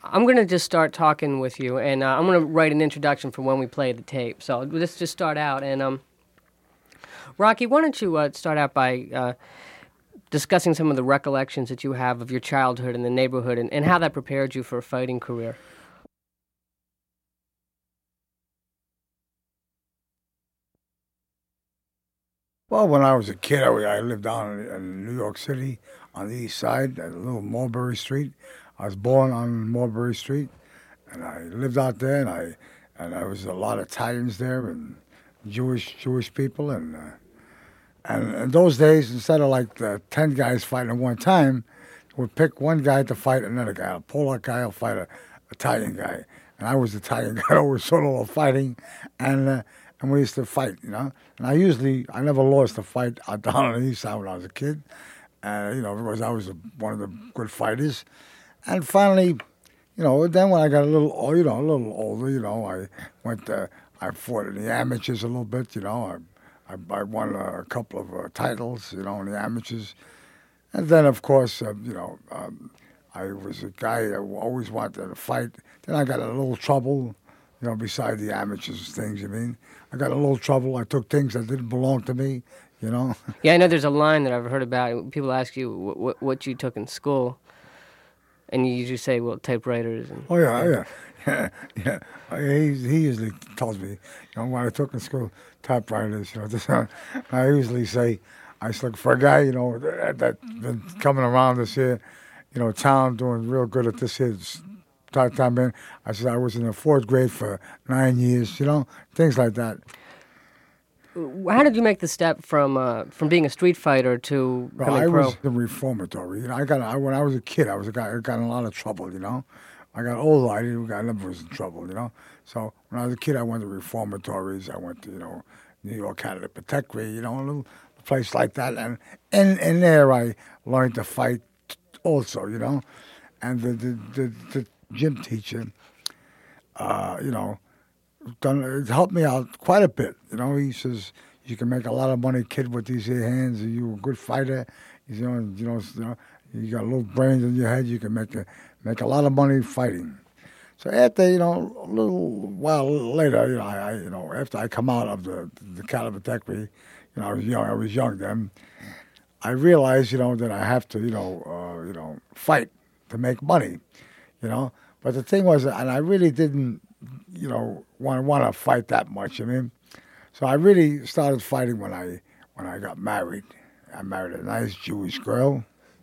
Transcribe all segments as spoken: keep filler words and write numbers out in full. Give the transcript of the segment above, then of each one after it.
I'm going to just start talking with you, and uh, I'm going to write an introduction for when we play the tape. So let's just start out. And um, Rocky, why don't you uh, start out by uh, discussing some of the recollections that you have of your childhood in the neighborhood and, and how that prepared you for a fighting career? Well, when I was a kid, I, I lived down in, in New York City on the east side, at a little Mulberry Street. I was born on Mulberry Street, and I lived out there, and I and there was a lot of Italians there and Jewish Jewish people, and uh, and in those days, instead of like the ten guys fighting at one time, we'd pick one guy to fight another guy. A Polak guy will fight a Italian guy, and I was the Italian guy. I was sort of fighting, and. Uh, And we used to fight, you know. And I usually, I never lost a fight out down on the east side when I was a kid. Uh, you know, because I was a, one of the good fighters. And finally, you know, then when I got a little, oh, you know, a little older, you know, I went to, I fought in the amateurs a little bit, you know. I, I, I won a couple of uh, titles, you know, in the amateurs. And then, of course, uh, you know, um, I was a guy who always wanted to fight. Then I got in a little trouble, you know, beside the amateurs things, you mean. I got in a little trouble. I took things that didn't belong to me, you know. Yeah, I know there's a line that I've heard about. People ask you what, what, what you took in school, and you usually say, well, typewriters. And, oh, yeah, yeah. Yeah, yeah. He, he usually tells me, you know, what I took in school, typewriters, you know. This, uh, I usually say, I was looking for a guy, you know, that, that been coming around this here, you know, town doing real good at this here time in. I said I was in the fourth grade for nine years, you know, things like that. How did you make the step from uh, from being a street fighter to well, becoming I pro? was in reformatory. You know, I got I, when I was a kid, I was a guy. I got in a lot of trouble. You know, I got older. I didn't. I never was in trouble. You know, so when I was a kid, I went to reformatories. I went to you know New York Canada Protectory. You know, a little place like that, and in in there I learned to fight also. You know, and the the the, the gym teacher, uh, you know, done it helped me out quite a bit. You know, he says you can make a lot of money, kid, with these here hands. You're a good fighter. You know, you know, you know, you got little brains in your head. You can make a make a lot of money fighting. So after you know a little while later, you know, I, I you know after I come out of the the Calibutectory, you know, I was young. I was young then. I realized, you know, that I have to, you know, uh, you know, fight to make money. You know, but the thing was, and I really didn't, you know, want want to fight that much. I mean, so I really started fighting when I when I got married. I married a nice Jewish girl,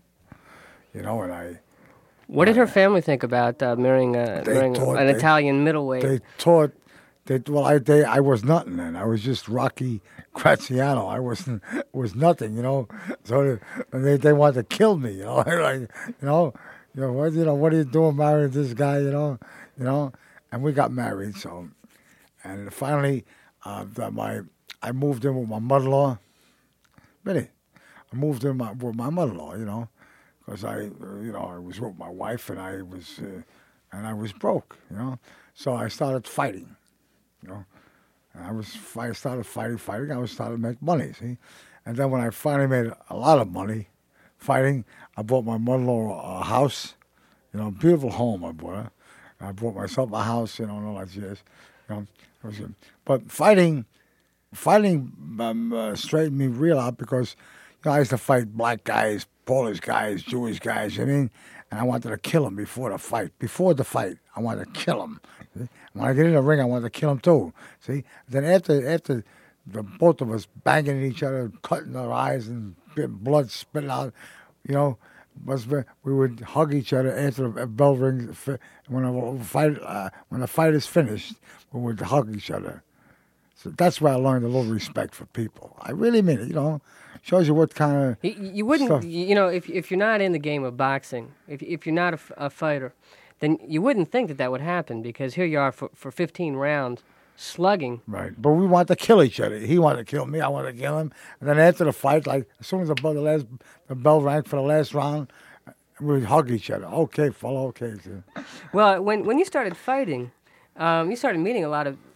you know, and I. What did her family think about uh, marrying, a, marrying thought, an they, Italian middleweight? They thought, they well, I they I was nothing then. I was just Rocky Graziano. I wasn't was nothing, you know. So they they wanted to kill me, you know, like you know. You know, what, you know, what are you doing marrying this guy, you know? You know? And we got married, so. And finally, uh, the, my I moved in with my mother-in-law. Really. I moved in my, with my mother-in-law, you know, because I, uh, you know, I was with my wife and I was, uh, and I was broke, you know? So I started fighting, you know? And I was, I started fighting, fighting. I was starting to make money, see? And then when I finally made a lot of money fighting, I bought my mother-in-law a house, you know, a beautiful home I bought her. I bought myself a house, you know, and all that years. You know, it was good. But fighting, fighting um, uh, straightened me real out because, you know, I used to fight black guys, Polish guys, Jewish guys, I mean, and I wanted to kill them before the fight. Before the fight, I wanted to kill them. See? When I get in the ring, I wanted to kill them too. See? Then after, after the both of us banging each other, cutting our eyes and blood spitting out, you know, was we would hug each other after the bell rings. When the fight, uh, when the fight is finished, we would hug each other. So that's where I learned a little respect for people. I really mean it. You know, shows you what kind of you, you wouldn't, stuff. you know, if if you're not in the game of boxing, if if you're not a, a fighter, then you wouldn't think that that would happen because here you are for for fifteen rounds. Slugging. Right. But we wanted to kill each other. He wanted to kill me. I wanted to kill him. And then after the fight, like, as soon as the bell, the last, the bell rang for the last round, we would hug each other. Okay, fellow, okay. Well, when when you started fighting, um, you started meeting a lot of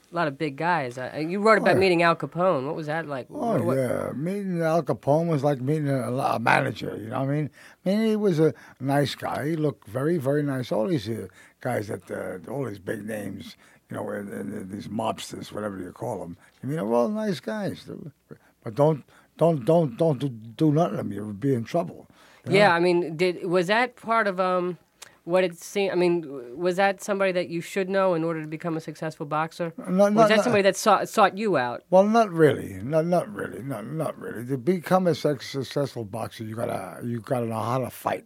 a lot of big guys. Uh, you wrote about Oh, yeah. meeting Al Capone. What was that like? Oh What- yeah, meeting Al Capone was like meeting a, a manager. You know what I mean? I mean, he was a nice guy. He looked very, very nice. All these uh, guys that uh, all these big names, you know, and, and these mobsters, whatever you call them. I mean, they're all nice guys. But don't, don't, don't, don't do, do nothing to them. You'll be in trouble. you know? Yeah, I mean, did was that part of um, what it seemed? I mean, was that somebody that you should know in order to become a successful boxer? No, Or no, was that no. somebody that sought, sought you out? Well, not really. Not not really. Not not really. To become a suc- successful boxer, you gotta you gotta know how to fight.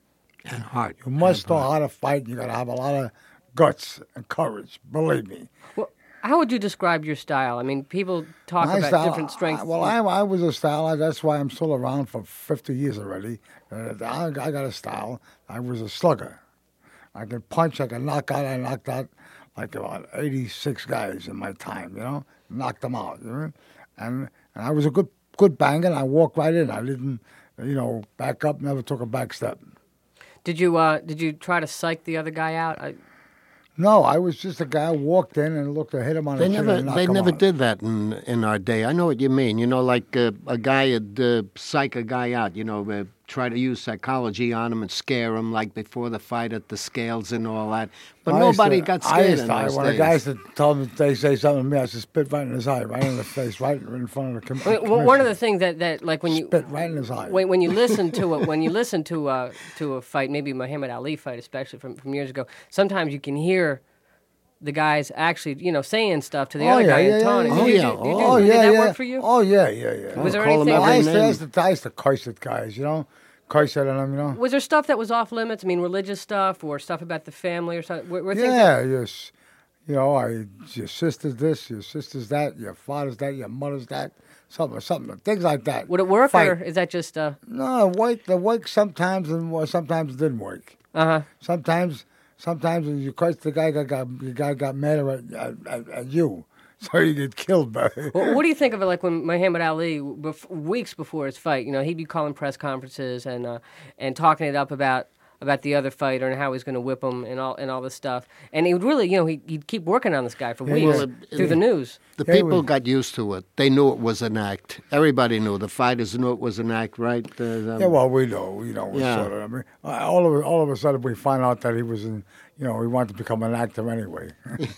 And heart. You must And know heart. how to fight. You gotta have a lot of guts and courage. Believe me. Well, how would you describe your style? I mean, people talk My about style- different strengths. I, well, I, I was a style. That's why I'm still around for fifty years already. Uh, I, I got a style. I was a slugger. I could punch. I could knock out. I knocked out like about eighty-six guys in my time. You know, knocked them out. You know? and and I was a good good banger. And I walked right in. I didn't, you know, back up. Never took a back step. Did you uh, did you try to psych the other guy out? I, No, I was just a guy who walked in and looked to hit him on They the chin never, and knock they him never out. did that in in our day. I know what you mean. You know, like uh, a guy would uh, psych a guy out. You know, uh, try to use psychology on him and scare him, like before the fight at the scales and all that. But I used nobody to- got I scared used in to, those when days. the guys that tell me they say something to me, I just spit right in his eye, right in the face, right in front of the com- I mean, one- one of the commissioner. things that, that like when you Spit right in his eye. when, when you listen to it when you listen to uh, to a fight, maybe Muhammad Ali fight, especially from, from years ago, sometimes you can hear the guys actually, you know, saying stuff to the Oh, other yeah, guy yeah, and yeah, taunting. yeah. Did you Oh, do- yeah. did you- Oh did yeah, that yeah. work for you? Oh yeah, yeah, yeah. Was there Call 'em anything? Well, every I used, to, I, name. used to, I used to curse at guys, you know, curse at them, you know. Was there stuff that was off limits? I mean, religious stuff or stuff about the family or something? Were, were things Yeah, yes. You know, I your sister's this, your sister's that, your father's that, your mother's that, something, something, things like that. Would it work, Fight. or is that just uh? No, it worked. It worked sometimes, and well, sometimes it didn't work. Uh huh. Sometimes, sometimes when you curse the guy, got, got the guy got mad at, at, at, at you, so you get killed by. Well, what do you think of it? Like when Muhammad Ali, bef- weeks before his fight, you know, he'd be calling press conferences and uh, and talking it up about about the other fighter and how he's going to whip him and all and all this stuff. And he would really, you know, he, he'd keep working on this guy for Yeah, weeks well, it- through the news. The Yeah, it people was- got used to it. They knew it was an act. Everybody knew. The fighters knew it was an act, right? Uh, um, Yeah, well, we know, we know, we Yeah. sort of. I mean, uh, all of a- all of a sudden we find out that he was in, you know, he wanted to become an actor anyway.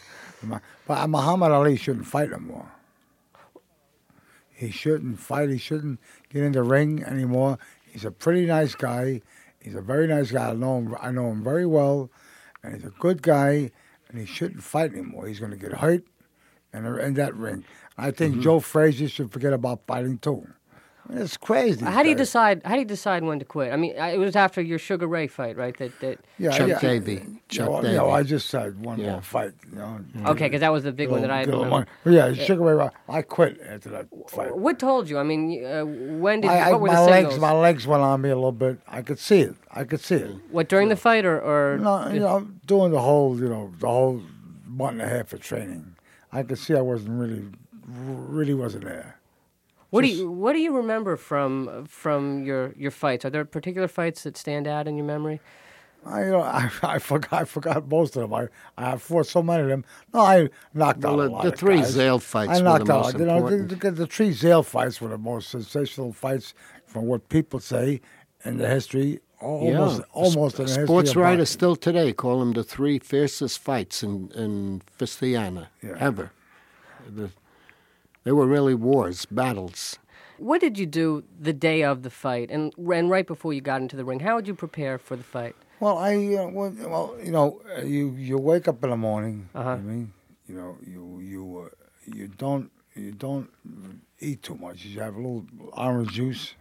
But Muhammad Ali shouldn't fight no more. He shouldn't fight. He shouldn't get in the ring anymore. He's a pretty nice guy. He's a very nice guy. I know him. I know him very well, and he's a good guy. And he shouldn't fight anymore. He's going to get hurt in, the- in that ring. I think Mm-hmm. Joe Frazier should forget about fighting too. I mean, it's crazy. How do you guys. decide? How do you decide when to quit? I mean, I- it was after your Sugar Ray fight, right? That that. Yeah, Chuck yeah. Davey. Yeah, Chuck well, Davey. you know, I just said one Yeah. more fight. You know. Okay, because that was the big one that I Good remember. one. Yeah, Sugar Ray. Rock- I quit after that fight. What told you? I mean, uh, when did? I, I, what were my the legs, signals? my legs went on me a little bit. I could see it. I could see it. What during the fight or or? No, you know, doing the whole, you know, the whole month and a half of training, I could see I wasn't really, really wasn't there. What do just- you What do you remember from from your, your fights? Are there particular fights that stand out in your memory? I, you know, I, I forgot, I forgot most of them. I, I fought so many of them. No, I knocked Well, out a the- lot the of three guys. Zale fights I were knocked the out, most you know, the, important. the, the three Zale fights were the most sensational fights from what people say in the history, almost, yeah. almost in the history Sports of writers boxing. still today call them the three fiercest fights in, in Fistiana Yeah. ever. The, they were really wars, battles. What did you do the day of the fight and and right before you got into the ring? How would you prepare for the fight? Well, I uh, well, well, you know, uh, you you wake up in the morning. Uh-huh. I mean, you know, you you uh, you don't you don't eat too much. You have a little orange juice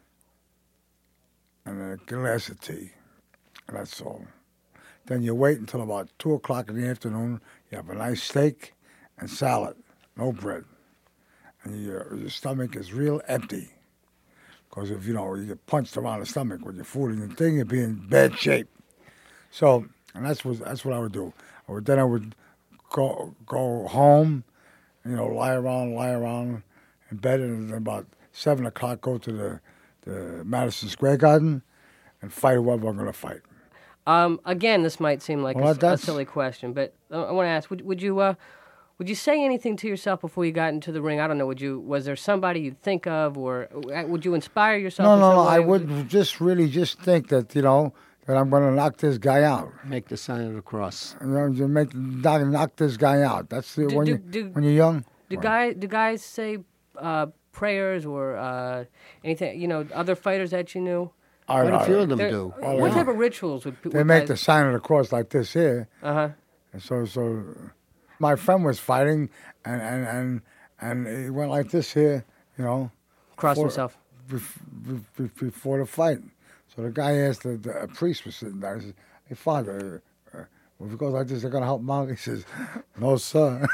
and a glass of tea. And that's all. Then you wait until about two o'clock in the afternoon. You have a nice steak and salad, no bread, and your your stomach is real empty. Because if you know you get punched around the stomach with your food and the thing, you'd be in bad shape. So, and that's what that's what I would do. I would then I would go go home, you know, lie around, lie around in bed, and then about seven o'clock go to the the Madison Square Garden and fight whoever I'm going to fight. Um, again, this might seem like Well, a, s- a that's- silly question, but uh, I want to ask: Would would you uh, would you say anything to yourself before you got into the ring? I don't know. Would you? Was there somebody you'd think of, or uh, would you inspire yourself? No, in no, some no. way? I Would would just really just think that, you know, that I'm going to knock this guy out. Make the sign of the cross. You know, to make knock, knock this guy out. That's the, Do- when do- you do- when you're young. Do guys do guys say uh, prayers or uh, anything? You know, other fighters that you knew. I, Quite a I- few of them They're- do. Well, what yeah. type of rituals would, would They make the guys, sign of the cross like this here. uh huh. And so, so my friend was fighting, and and and, and he went like this here, you know, Cross before- himself. bef- bef- bef- before the fight. So the guy asked, the, the a priest was sitting there. He said, "Hey, Father, uh, uh, well, if it goes like this, they're gonna help him out." He says, "No, sir."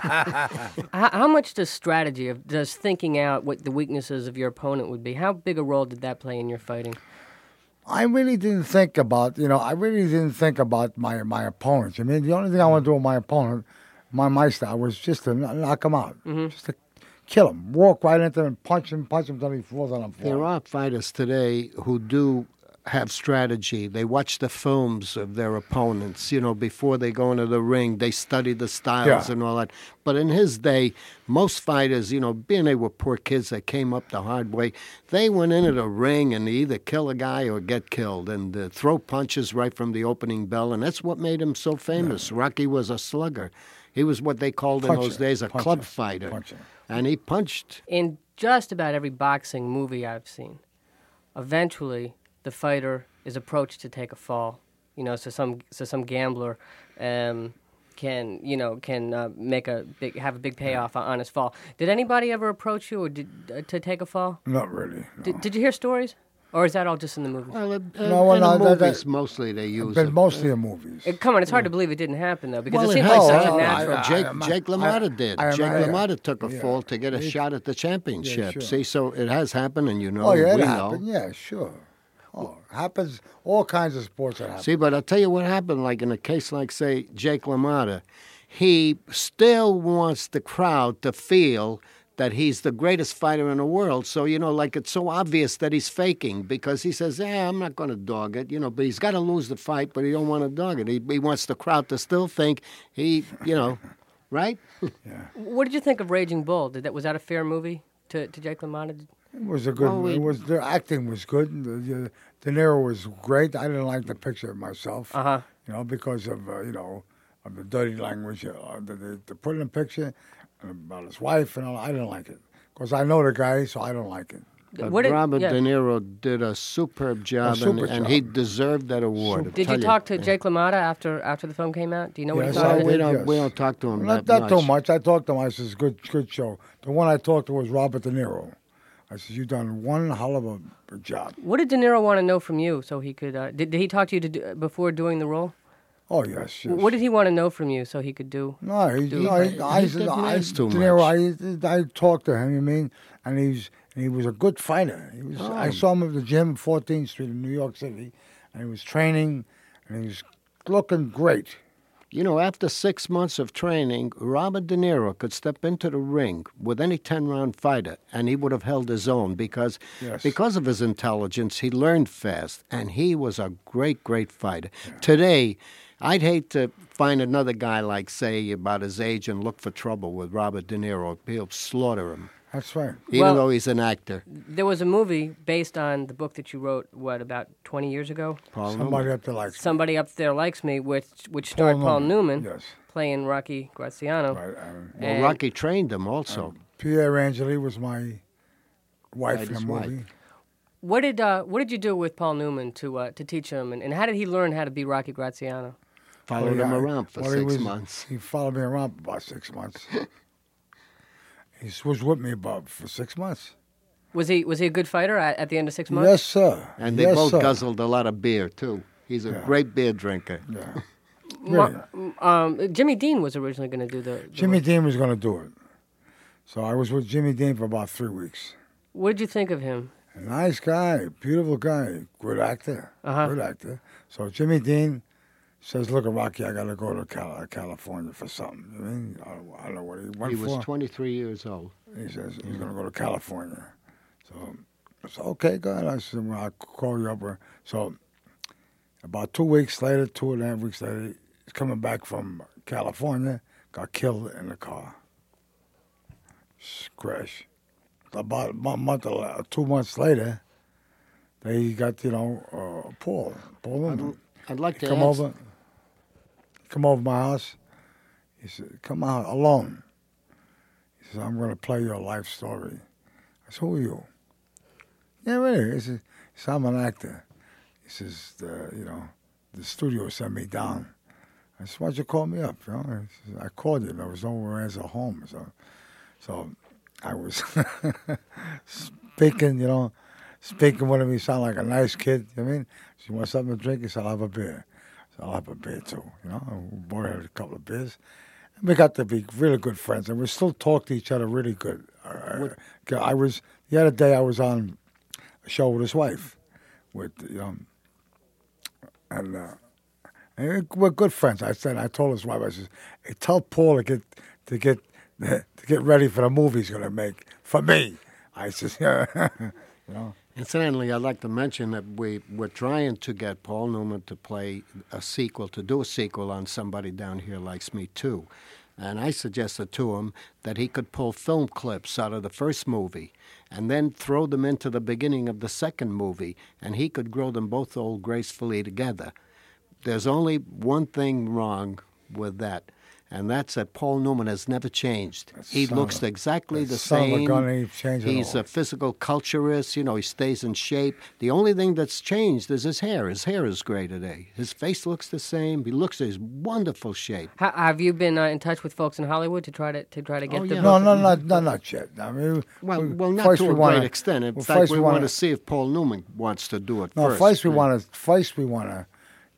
How, how much does strategy, of does thinking out what the weaknesses of your opponent would be? How big a role did that play in your fighting? I really didn't think about, you know, I really didn't think about my my opponents. I mean, the only thing I want to do with my opponent, my my style, was just to kn- knock him out, Mm-hmm. just to kill him, walk right into him, punch him, punch him until he falls on the floor. There are fighters today who do have strategy. They watch the films of their opponents, you know, before they go into the ring. They study the styles Yeah. and all that. But in his day, most fighters, you know, being they were poor kids that came up the hard way, they went into the ring and they either kill a guy or get killed and uh, throw punches right from the opening bell. And that's what made him so famous. Rocky was a slugger. He was what they called in Puncher, those days a puncher, club fighter. puncher. And he punched. In just about every boxing movie I've seen, eventually the fighter is approached to take a fall. You know, so some so some gambler um, can you know can uh, make a big have a big payoff on, on his fall. Did anybody ever approach you or did uh, to take a fall? Not really. No. Did, did you hear stories, or is that all just in the movies? Well, uh, No, well, in no, the that- that- movies, mostly they use But it. mostly in movies. It- come on, it's hard to believe it didn't happen though, because Well, it it seems has. like such Oh, a I- natural. I- Jake, I- Jake I- LaMotta did. I- I- Jake I- LaMotta took a yeah. fall to get a He- shot at the championship. sure. See, so it has happened, and you know, Oh yeah, we it know. happened. Yeah, sure. Oh, happens. All kinds of sports that happen. See, but I'll tell you what happened. Like in a case like, say, Jake LaMotta, he still wants the crowd to feel that he's the greatest fighter in the world. So, you know, like it's so obvious that he's faking because he says, yeah, I'm not going to dog it, you know, but he's got to lose the fight, but he don't want to dog it. He, he wants the crowd to still think he, you know, right? What did you think of Raging Bull? Did that was that a fair movie to, to Jake LaMotta? It was a good. Well, we- it was the acting was good. The, the, De Niro was great. I didn't like the picture of myself. Uh huh. You know, because of uh, you know of the dirty language uh, that they, they put in the picture about his wife and all. I didn't like it because I know the guy, so I don't like it. But What did- Robert yeah. De Niro did a superb job, super and, and job. he deserved that award. Super. I'll Did you tell talk to Jake LaMotta after after the film came out? Do you know what Yes, he thought I of it? we did, don't yes. we don't talk to him Not that that too much. I talked to him. I says, "Good, good show." The one I talked to was Robert De Niro. I said, "You've done one hell of a a job." What did De Niro want to know from you so he could? Uh, did, did he talk to you to do, before doing the role? Oh yes, yes. What did he want to know from you so he could do? No, he, do no, it? he, I, He said, didn't I, ask too De Niro, much. I, I talked to him. You mean? And he's and he was a good fighter. He was. I Oh. saw him at the gym, fourteenth Street in New York City, and he was training, and he was looking great. You know, after six months of training, Robert De Niro could step into the ring with any ten-round fighter, and he would have held his own because, Yes. because of his intelligence, he learned fast, and he was a great, great fighter. Today, I'd hate to find another guy like, say, about his age and look for trouble with Robert De Niro. He'll slaughter him, That's right. even Well- though he's an actor. There was a movie based on the book that you wrote. What about twenty years ago? Paul Somebody Newman. up there like Somebody Up There Likes Me, which which starred Paul Newman, Yes, playing Rocky Graziano. right. Um, Well, and- Rocky trained him also. Pierre Angeli was my wife in Right, the his movie. wife. What did uh, what did you do with Paul Newman to uh, to teach him, and, and how did he learn how to be Rocky Graziano? Followed Well, him yeah, around for well, he six was- months. He followed me around for about six months. He was with me about for six months. Was he was he a good fighter at, at the end of six months? Yes, sir. And they yes, both sir. guzzled a lot of beer, too. He's a Yeah. great beer drinker. Yeah. Ma- Really. um, Jimmy Dean was originally going to do the. the Jimmy role. Dean was going to do it. So I was with Jimmy Dean for about three weeks. What did you think of him? A nice guy, beautiful guy, good actor, Uh-huh. good actor. So Jimmy Dean says, "Look, Rocky, I got to go to Cal- California for something." I mean, I don't, I don't know what he went He was for. twenty-three years old. He says he's going to go to California. So I said, "Okay, go ahead." I said, "Well, I'll call you up." So about two weeks later, two and a half weeks later, he's coming back from California, got killed in the car. Crash. About a month or two months later, they got, you know, uh, Paul. Paul Newman. I'd, I'd like to come ask, over. Come over my house. He said, come out alone. He said, I'm going to play your life story. I said, who are you? Yeah, really. He said, he said I'm an actor. He says, the, you know, the studio sent me down. I said, why'd you call me up? You know, he said, I called you. There was nowhere else at home. So, so I was speaking, you know, speaking with him. He sounded like a nice kid. You know what I mean? So you want something to drink? He said, I'll have a beer. So I'll have a beer too. You know, we both had a couple of beers. And we got to be really good friends, and we still talk to each other really good. Uh, I was the other day I was on a show with his wife, with you know, and, uh, and we're good friends. I said, I told his wife, I said, hey, tell Paul to get to get to get ready for the movie he's gonna make for me. I said, yeah, you know. Incidentally, I'd like to mention that we, we're trying to get Paul Newman to play a sequel, to do a sequel on Somebody Down Here Likes Me Too. And I suggested to him that he could pull film clips out of the first movie and then throw them into the beginning of the second movie, and he could grow them both old gracefully together. There's only one thing wrong with that, and that's that Paul Newman has never changed. That's He son looks of- exactly the that son of a same. gun ain't changing at He's all. a physical culturist. You know, he stays in shape. The only thing that's changed is his hair. His hair is gray today. His face looks the same. He looks in wonderful shape. Ha- have you been uh, in touch with folks in Hollywood to try to to try to get Oh, the yeah. No, book? no, not, not, not yet. I mean, Well, we- well, not first to we a wanna- great extent. In well, fact, first we, we want wanna- to see if Paul Newman wants to do it No, first. first we Yeah. want to. First we want to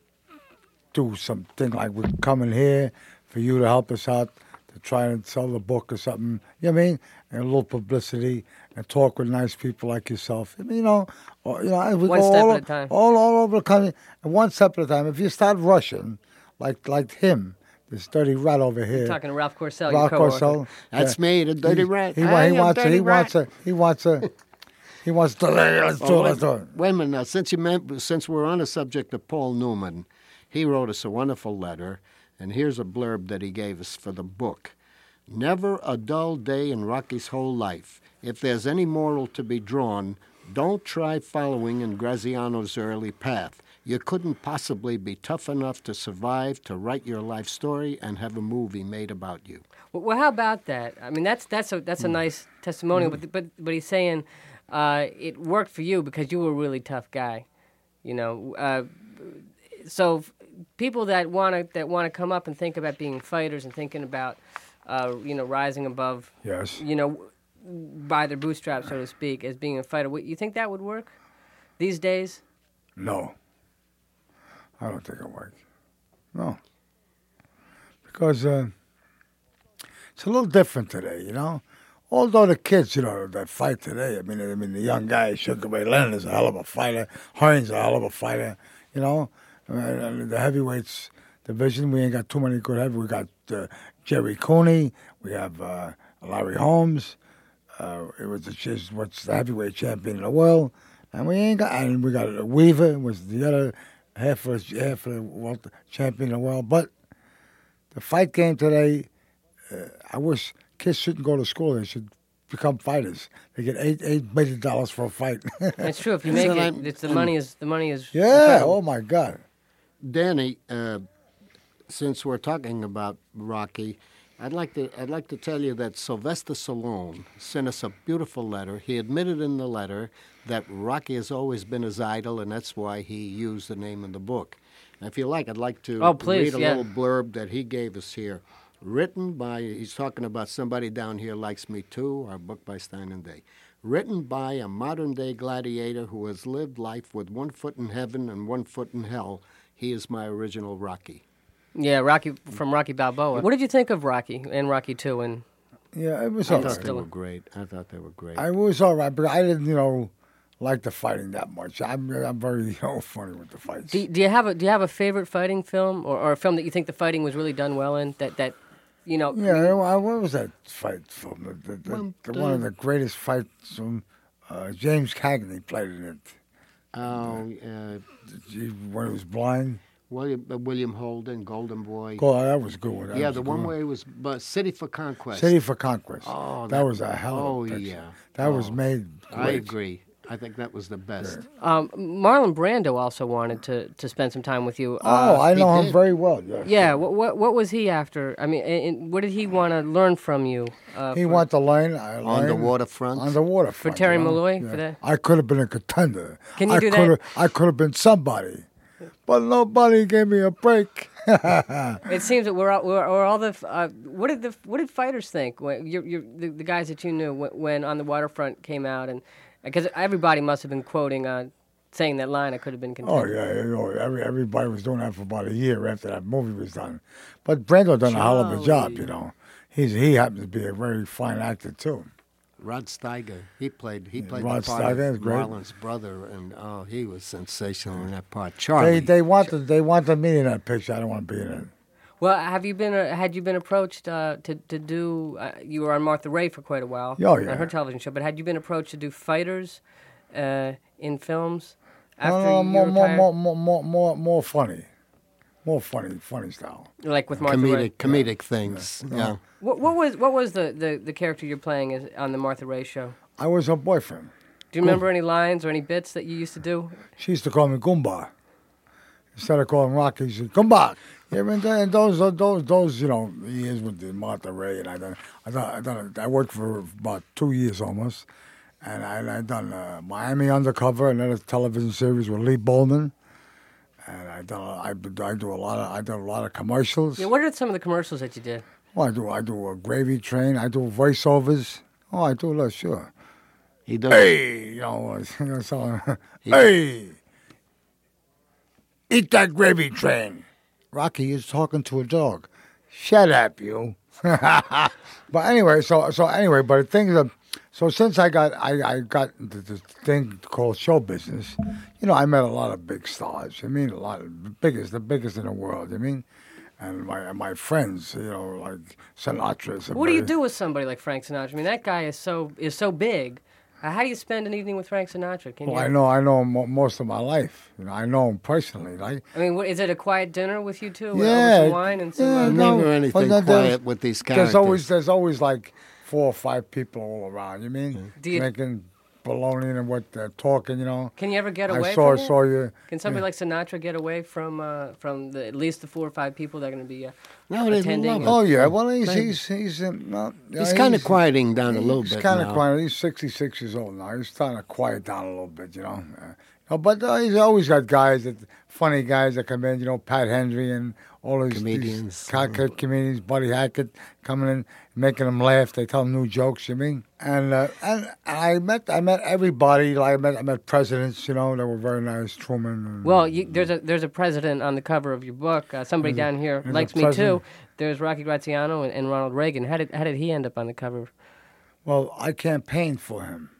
do something like we're coming here for you to help us out to try and sell the book or something. You know what I mean? And a little publicity and talk with nice people like yourself. I mean, you know, or, you know, and we One go step all, at a time. all all over the country, and one step at a time. If you start rushing, like like him, this dirty rat over here, Talking to Ralph Corsell, Ralph your coworker. Corsell, That's yeah, me, the dirty he, rat. He, I wa- he am wants. A, dirty he wants rat. a. He wants a. He wants to. Let's do Well, it. Let's do wait, it. wait a minute now. Since you meant, since we're on the subject of Paul Newman, he wrote us a wonderful letter, and here's a blurb that he gave us for the book. Never a dull day in Rocky's whole life. If there's any moral to be drawn, don't try following in Graziano's early path. You couldn't possibly be tough enough to survive, to write your life story, and have a movie made about you. Well, well, how about that? I mean, that's that's a that's a nice testimonial, but but but he's saying uh, it worked for you because you were a really tough guy, you know. Uh, so f- people that want to that want to come up and think about being fighters and thinking about uh, you know rising above, Yes. you know, by their bootstraps, so to speak, as being a fighter. What, you think that would work these days? No. I don't think it works. No. Because uh, it's a little different today, you know? Although the kids, you know, that fight today, I mean, I mean, the young guy, Sugar Ray Leonard, is a hell of a fighter. Hearns is a hell of a fighter, you know? Uh, the heavyweights division, we ain't got too many good heavyweights. We got uh, Jerry Cooney. We have uh, Larry Holmes. Uh, it was the, just what's the heavyweight champion in the world. And we ain't got, and we got Weaver, was the other half of half of the world champion in the world. But the fight game today, uh, I wish kids shouldn't go to school. They should become fighters. They get eight eight million dollars for a fight. It's true. If you make So it, I'm- it's the money is the money is yeah. incredible. Oh my God. Danny, uh, since we're talking about Rocky, I'd like to I'd like to tell you that Sylvester Stallone sent us a beautiful letter. He admitted in the letter that Rocky has always been his idol, and that's why he used the name in the book. And if you like, I'd like to Oh, please, read a yeah. little blurb that he gave us here. Written by, he's talking about Somebody Down Here Likes Me Too, our book by Stein and Day. Written by a modern-day gladiator who has lived life with one foot in heaven and one foot in hell. He is my original Rocky. Yeah, Rocky from Rocky Balboa. What did you think of Rocky and Rocky Two? And Yeah, it was I all thought right. they were great. I thought they were great. I was all right, but I didn't, you know, like the fighting that much. I'm, I'm very, you know, funny with the fights. do, do you have a do you have a favorite fighting film or, or a film that you think the fighting was really done well in? That that you know. Yeah, well, what was that fight film? The, the, the, Well, the, the- one of the greatest fights from uh, James Cagney played in it. Oh, uh, He, when he was blind. William, uh, William Holden, Golden Boy. Oh, that was a good one. That yeah, was the a good one where he was uh, City for Conquest. City for Conquest. Oh, that, that- was a hell of oh, a picture. yeah. That was Oh, made I great. agree. I think that was the best. Um, Marlon Brando also wanted to, to spend some time with you. Oh, Uh, I he know him did. very well. Yes. yeah. What, what what was he after? I mean, and, and what did he want to learn from you? Uh, He for, wanted to learn uh, On the learn waterfront. On the waterfront. For Terry you know? Malloy, Yeah. for that? I could have been a contender. Can you I do that? coulda- I could have been somebody, but nobody gave me a break. It seems that we're all, we're, we're all the. Uh, what did the what did fighters think? When you're, you're, the, the guys that you knew when, when On the Waterfront came out, and because everybody must have been quoting, uh, saying that line. I could have been Oh contender. yeah, you know, every, everybody was doing that for about a year after that movie was done. But Brando done a hell of a job, you know. He's he happens to be a very fine actor too. Rod Steiger. He played. He played Rod the part Steiger is of great. Marlon's brother, and oh, he was sensational in that part. They Charlie. they wanted they wanted me in that picture. I don't want to be in it. Well, have you been uh, had you been approached uh, to to do? Uh, you were on Martha Ray for quite a while. Oh, yeah. On her television show, but had you been approached to do fighters uh, in films No, after no, you more, more, retired? more, more, more, more, more funny, more funny, funny style. Like with Martha Ray. comedic, comedic things. Yeah. What, what was what was the, the, the character you're playing as, on the Martha Ray show? I was her boyfriend. Do you remember any lines or any bits that you used to do? She used to call me Goomba. Instead of calling Rocky, she said, Goomba. Yeah, and then those, those, those, you know, years with the Martha Ray, and I done, I done, I done, I worked for about two years almost, and I, I done uh, Miami Undercover, another television series with Lee Bowman, and I done, I, I do a lot of, I done a lot of commercials. Yeah, what are some of the commercials that you did? Oh, I do, I do a gravy train, I do voiceovers. Oh, I do a lot, sure. He does. Hey, you know, you know so, hey, eat that gravy train. Rocky is talking to a dog. Shut up, you. But anyway, so so anyway, but things are so since I got I, I got into this thing called show business, you know, I met a lot of big stars. I mean, a lot of the biggest, the biggest in the world. I mean, and my and my friends, you know, like Sinatra. What do you do with somebody like Frank Sinatra? I mean, that guy is so is so big. Uh, how do you spend an evening with Frank Sinatra? Can Well, you? I know I know him mo- most of my life. You know, I know him personally. Like, I mean, what, is it a quiet dinner with you two? Over yeah, some wine and some. yeah, uh, no, Never anything but then quiet there's- with these characters. There's always there's always like four or five people all around. You mean Do you- drinking baloney and what they're talking? You know. Can you ever get away I saw from it? saw you. Can somebody like Sinatra get away from uh, from the, at least the four or five people that are going to be uh, No, they attending? love Oh yeah, well he's Maybe. he's he's uh, not, you He's know, kind of quieting down a little He's bit kind of now. quiet. He's sixty-six years old now. He's starting to quiet down a little bit, you know. Uh, no, but uh, he's always got guys that funny guys that come in. You know, Pat Henry and all these Comedians. these cockhead comedians, Buddy Hackett coming in, making them laugh. They tell them new jokes. You mean? And uh, and I met I met everybody. Like I met I met presidents. You know, that were very nice. Truman. And, Well, you, there's a there's a president on the cover of your book. Uh, somebody down here there's a likes me president. too. There's Rocky Graziano and, and Ronald Reagan. How did how did he end up on the cover? Well, I campaigned for him,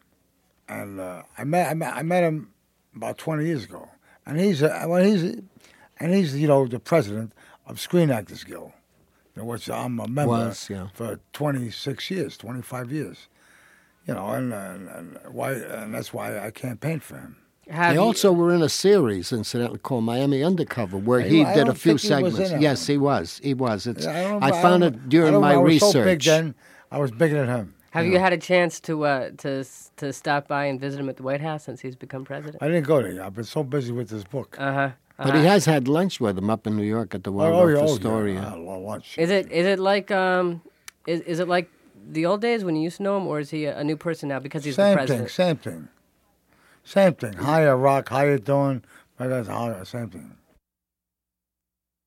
and uh, I met I met I met him about twenty years ago, and he's uh, well he's and he's you know the president of Screen Actors Guild, you know, which I'm a member Was, yeah. for twenty-six years, twenty-five years, you know, and, and, and why and that's why I campaighed for him. Have They you- also were in a series, incidentally, called Miami Undercover, where he I did a don't few think he was segments. in it. Yes, he was. He was. It's. I, don't, I found don't- it during I don't- my I was research. so big then. I was bigger than him. Have you you know. had a chance to uh, to to stop by and visit him at the White House since he's become president? I didn't go there. yet. I've been so busy with this book. Uh huh. But he has had lunch with him up in New York at the oh, Waldorf yeah, oh, Astoria. yeah. I love lunch. Is it is it like um is is it like the old days when you used to know him, or is he a, a new person now because he's the Same president? thing, same thing. Same thing. Hiya, Rock. How you doing? My guys, hiya, same thing.